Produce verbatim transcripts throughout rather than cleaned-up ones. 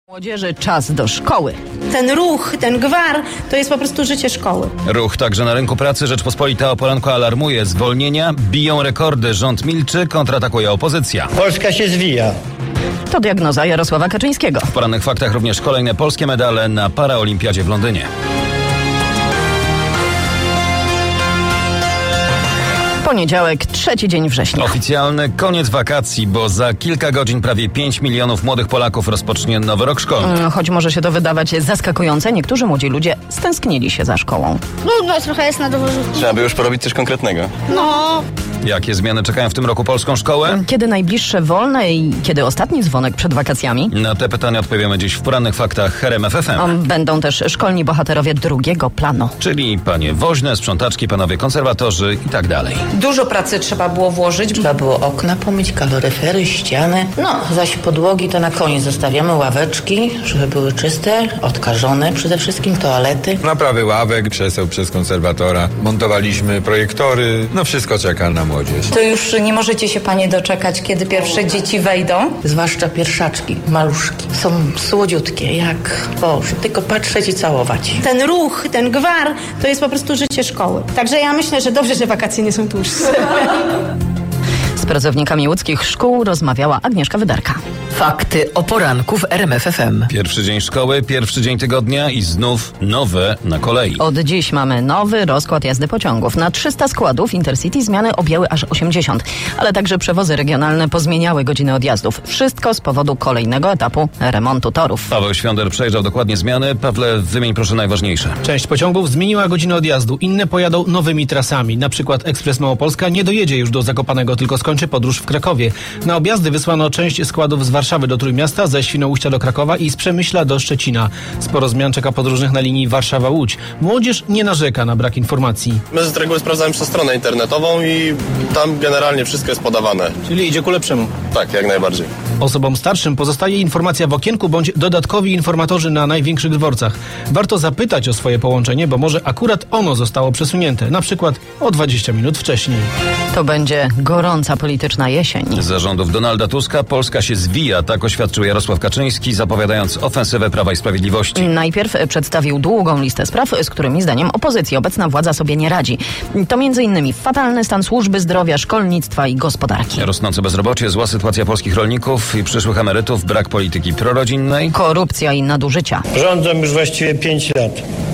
Młodzieży czas do szkoły. Ten ruch, ten gwar to jest po prostu życie szkoły. Ruch także na rynku pracy. Rzeczpospolita o poranku alarmuje. Zwolnienia biją rekordy. Rząd milczy, kontratakuje opozycja. Polska się zwija. To diagnoza Jarosława Kaczyńskiego. W porannych faktach również kolejne polskie medale na paraolimpiadzie w Londynie. Poniedziałek, trzeci dzień września. Oficjalny koniec wakacji, bo za kilka godzin prawie pięć milionów młodych Polaków rozpocznie nowy rok szkolny. Choć może się to wydawać zaskakujące, niektórzy młodzi ludzie stęsknili się za szkołą. Nudno trochę jest na dworzu. Trzeba by już porobić coś konkretnego. No. Jakie zmiany czekają w tym roku polską szkołę? Kiedy najbliższe wolne i kiedy ostatni dzwonek przed wakacjami? Na te pytania odpowiemy dziś w porannych faktach R M F F M. Będą też szkolni bohaterowie drugiego planu. Czyli panie woźne, sprzątaczki, panowie konserwatorzy i tak dalej. Dużo pracy trzeba było włożyć. Trzeba było okna pomyć, kaloryfery, ściany. No, zaś podłogi to na koniec zostawiamy, ławeczki, żeby były czyste, odkażone przede wszystkim, toalety. Naprawy ławek, krzeseł przez konserwatora. Montowaliśmy projektory. No wszystko czeka na młodzież. To już nie możecie się panie doczekać, kiedy pierwsze dzieci wejdą? Zwłaszcza pierwszaczki, maluszki. Są słodziutkie, jak Boże, tylko patrzeć i całować. Ten ruch, ten gwar to jest po prostu życie szkoły. Także ja myślę, że dobrze, że wakacje nie są dłuższe. Z pracownikami łódzkich szkół rozmawiała Agnieszka Wydarka. Fakty o poranku w R M F F M. Pierwszy dzień szkoły, pierwszy dzień tygodnia i znów nowe na kolei. Od dziś mamy nowy rozkład jazdy pociągów. Na trzysta składów Intercity zmiany objęły aż osiemdziesiąt, ale także przewozy regionalne pozmieniały godziny odjazdów. Wszystko z powodu kolejnego etapu remontu torów. Paweł Świąder przejrzał dokładnie zmiany. Pawle, wymień proszę najważniejsze. Część pociągów zmieniła godzinę odjazdu, inne pojadą nowymi trasami. Na przykład Ekspres Małopolska nie dojedzie już do Zakopanego, tylko skończy podróż w Krakowie. Na objazdy wysłano część składów z Warszawy do Trójmiasta, ze Świnoujścia do Krakowa i z Przemyśla do Szczecina. Sporo zmian czeka podróżnych na linii Warszawa-Łódź. Młodzież nie narzeka na brak informacji. My z reguły sprawdzamy przez stronę internetową i tam generalnie wszystko jest podawane. Czyli idzie ku lepszemu. Tak, jak najbardziej. Osobom starszym pozostaje informacja w okienku bądź dodatkowi informatorzy na największych dworcach. Warto zapytać o swoje połączenie, bo może akurat ono zostało przesunięte, na przykład o dwadzieścia minut wcześniej. To będzie gorąca polityczna jesień. Za rządów Donalda Tuska Polska się zwija, tak oświadczył Jarosław Kaczyński, zapowiadając ofensywę Prawa i Sprawiedliwości. Najpierw przedstawił długą listę spraw, z którymi zdaniem opozycji obecna władza sobie nie radzi. To między innymi fatalny stan służby zdrowia, szkolnictwa i gospodarki. Rosnące bezrobocie, zła sytuacja polskich rolników i przyszłych emerytów, brak polityki prorodzinnej, korupcja i nadużycia. Rządzą już właściwie pięć lat.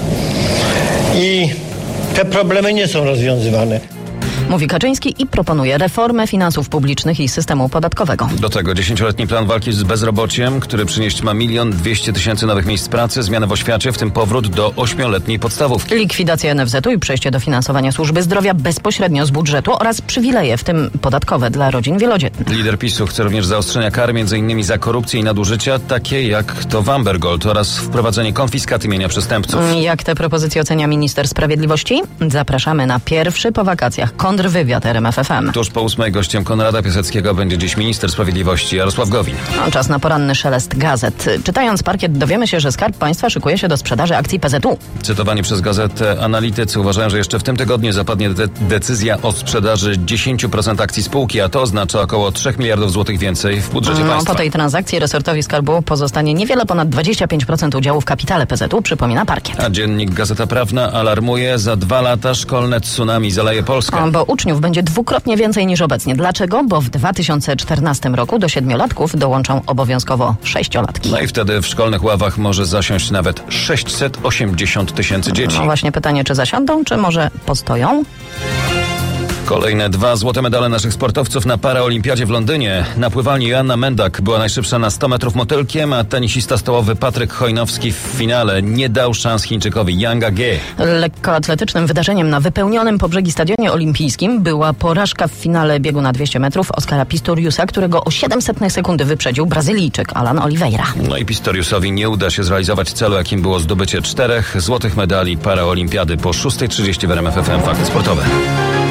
I te problemy nie są rozwiązywane. Mówi Kaczyński i proponuje reformę finansów publicznych i systemu podatkowego. Do tego dziesięcioletni plan walki z bezrobociem, który przynieść ma milion dwieście tysięcy nowych miejsc pracy, zmiany w oświacie, w tym powrót do ośmioletniej podstawówki. Likwidacja N F Z u i przejście do finansowania służby zdrowia bezpośrednio z budżetu oraz przywileje, w tym podatkowe dla rodzin wielodzietnych. Lider PiSu chce również zaostrzenia kar, między innymi za korupcję i nadużycia, takie jak to w Amber Gold, oraz wprowadzenie konfiskaty mienia przestępców. Jak te propozycje ocenia minister sprawiedliwości? Zapraszamy na pierwszy po wakacjach kontrwywiad R M F F M. Tuż po ósmej gościem Konrada Piaseckiego będzie dziś minister sprawiedliwości Jarosław Gowin. Czas na poranny szelest gazet. Czytając parkiet dowiemy się, że Skarb Państwa szykuje się do sprzedaży akcji P Z U. Cytowani przez gazetę analitycy uważają, że jeszcze w tym tygodniu zapadnie de- decyzja o sprzedaży dziesięć procent akcji spółki, a to oznacza około trzy miliardy złotych więcej w budżecie no, państwa. Po tej transakcji resortowi Skarbu pozostanie niewiele ponad dwadzieścia pięć procent udziału w kapitale P Z U, przypomina parkiet. A dziennik Gazeta Prawna alarmuje, za dwa lata szkolne tsunami zaleje Polskę. Bo uczniów będzie dwukrotnie więcej niż obecnie. Dlaczego? Bo w dwa tysiące czternastym roku do siedmiolatków dołączą obowiązkowo sześciolatki. No i wtedy w szkolnych ławach może zasiąść nawet sześćset osiemdziesiąt tysięcy dzieci. No właśnie pytanie, czy zasiądą, czy może postoją? Kolejne dwa złote medale naszych sportowców na paraolimpiadzie w Londynie. Na pływalni Joanna Mendak była najszybsza na sto metrów motylkiem, a tenisista stołowy Patryk Chojnowski w finale nie dał szans Chińczykowi Yanga Ge. Lekkoatletycznym wydarzeniem na wypełnionym po brzegi stadionie olimpijskim była porażka w finale biegu na dwieście metrów Oskara Pistoriusa, którego o siedemset sekundy wyprzedził Brazylijczyk Alan Oliveira. No i Pistoriusowi nie uda się zrealizować celu, jakim było zdobycie czterech złotych medali paraolimpiady. Po szóstej trzydzieści w R M F F M Fakty Sportowe.